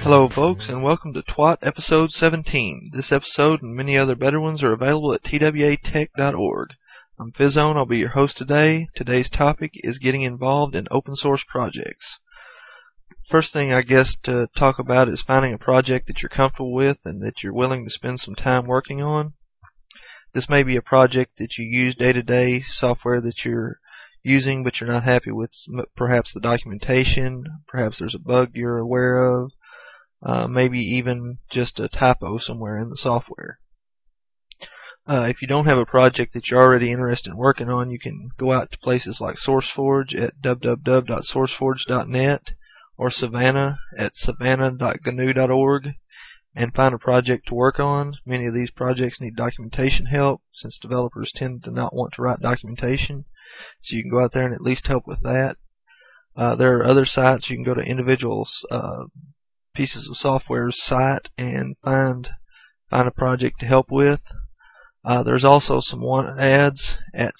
Hello folks, and welcome to TWAT episode 17. This episode and many other better ones are available at twatech.org. I'm Fizzone, I'll be your host today. Today's topic is getting involved in open source projects. First thing I guess to talk about is finding a project that you're comfortable with and that you're willing to spend some time working on. This may be a project that you use day to day, software that you're using but you're not happy with, perhaps the documentation, perhaps there's a bug you're aware of. Maybe even just a typo somewhere in the software. If you don't have a project that you're already interested in working on, you can go out to places like SourceForge at www.sourceforge.net or Savannah at savannah.gnu.org and find a project to work on. Many of these projects need documentation help since developers tend to not want to write documentation, so you can go out there and at least help with that. There are other sites. You can go to individuals pieces of software's site and find a project to help with. There's also some want ads at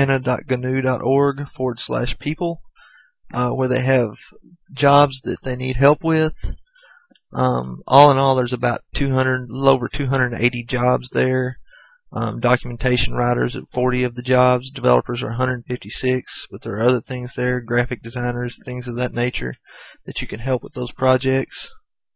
savannah.gnu.org/people where they have jobs that they need help with. All in all, there's about a little over 280 jobs there. Documentation writers at 40 of the jobs. Developers are 156, but there are other things there, graphic designers, things of that nature, that you can help with those projects.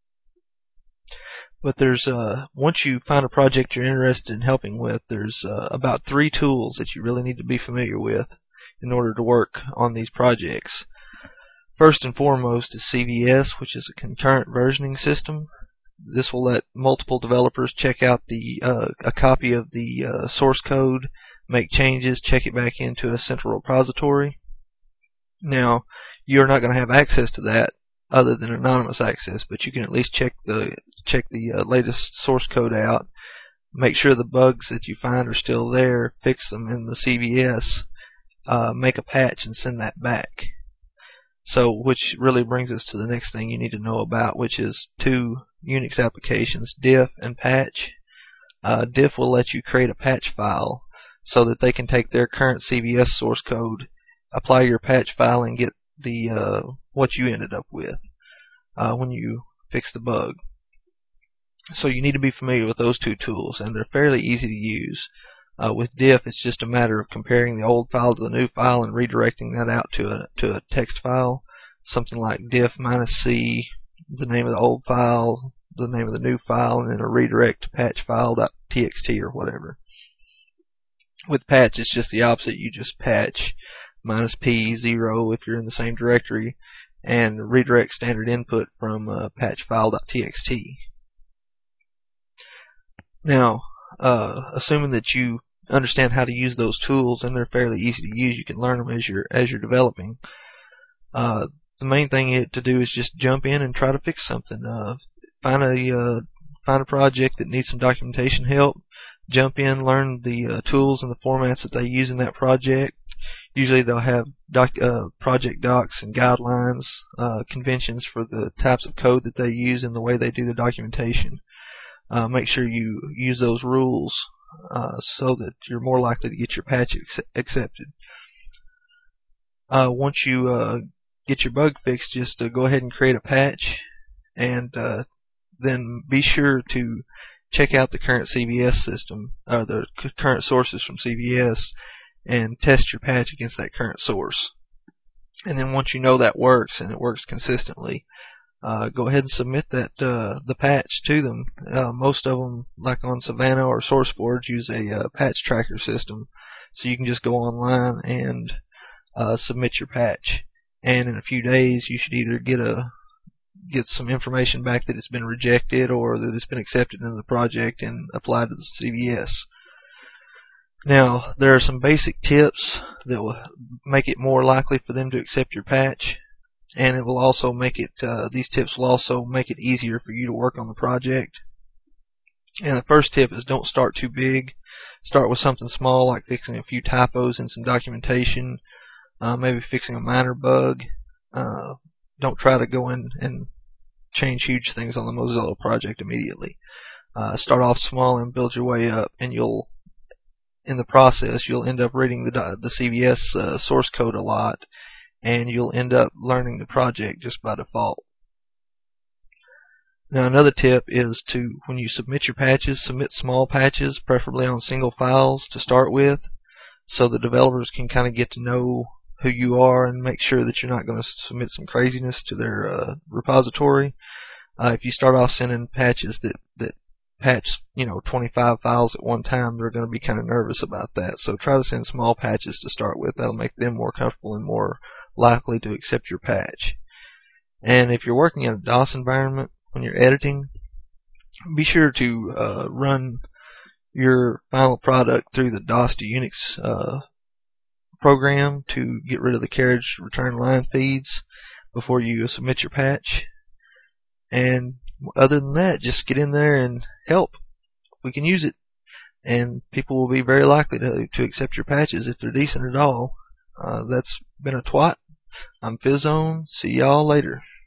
But there's once you find a project you're interested in helping with, there's about 3 tools that you really need to be familiar with in order to work on these projects. First and foremost is CVS, which is a concurrent versioning system. This will let multiple developers check out a copy of the source code, make changes, check it back into a central repository. Now, you're not going to have access to that other than anonymous access, but you can at least check the latest source code out, make sure the bugs that you find are still there, fix them in the CVS, make a patch and send that back. So, which really brings us to the next thing you need to know about, which is 2 Unix applications, diff and patch. Diff will let you create a patch file so that they can take their current CVS source code, apply your patch file, and get the what you ended up with when you fix the bug. So you need to be familiar with those 2 tools, and they're fairly easy to use. With diff, it's just a matter of comparing the old file to the new file and redirecting that out to a text file, something like diff -c, the name of the old file, the name of the new file, and then a redirect to patch file.txt or whatever. With patch, it's just the opposite. You just patch -p 0 if you're in the same directory, and redirect standard input from patch file.txt. Now, assuming that you understand how to use those tools and they're fairly easy to use, you can learn them as you're developing. The main thing to do is just jump in and try to fix something. Find a project that needs some documentation help. Jump in, learn the tools and the formats that they use in that project. Usually they'll have project docs and guidelines, conventions for the types of code that they use and the way they do the documentation. Make sure you use those rules so that you're more likely to get your patch accepted. Once you get your bug fixed, just go ahead and create a patch, and then be sure to check out the current CVS system, or the current sources from CVS, and test your patch against that current source. And then once you know that works and it works consistently, go ahead and submit the patch to them. Most of them, like on Savannah or SourceForge, use a patch tracker system, so you can just go online and submit your patch. And in a few days, you should either get some information back that it's been rejected or that it's been accepted into the project and applied to the CVS. Now, there are some basic tips that will make it more likely for them to accept your patch, and it will also make it, these tips will also make it easier for you to work on the project. And the first tip is don't start too big. Start with something small, like fixing a few typos and some documentation, maybe fixing a minor bug. Don't try to go in and change huge things on the Mozilla project immediately. Start off small and build your way up, and in the process, you'll end up reading the CVS source code a lot, and you'll end up learning the project just by default. Now another tip is to, when you submit your patches, submit small patches, preferably on single files to start with, so the developers can kind of get to know who you are and make sure that you're not going to submit some craziness to their repository. If you start off sending patches that patch 25 files at one time, they're going to be kind of nervous about that. So try to send small patches to start with. That'll make them more comfortable and more likely to accept your patch. And if you're working in a DOS environment when you're editing, be sure to run your final product through the DOS to Unix program to get rid of the carriage return line feeds before you submit your patch. And other than that, just get in there and help. We can use it, and people will be very likely to accept your patches if they're decent at all. That's been a twat. I'm Fizzone. See y'all later.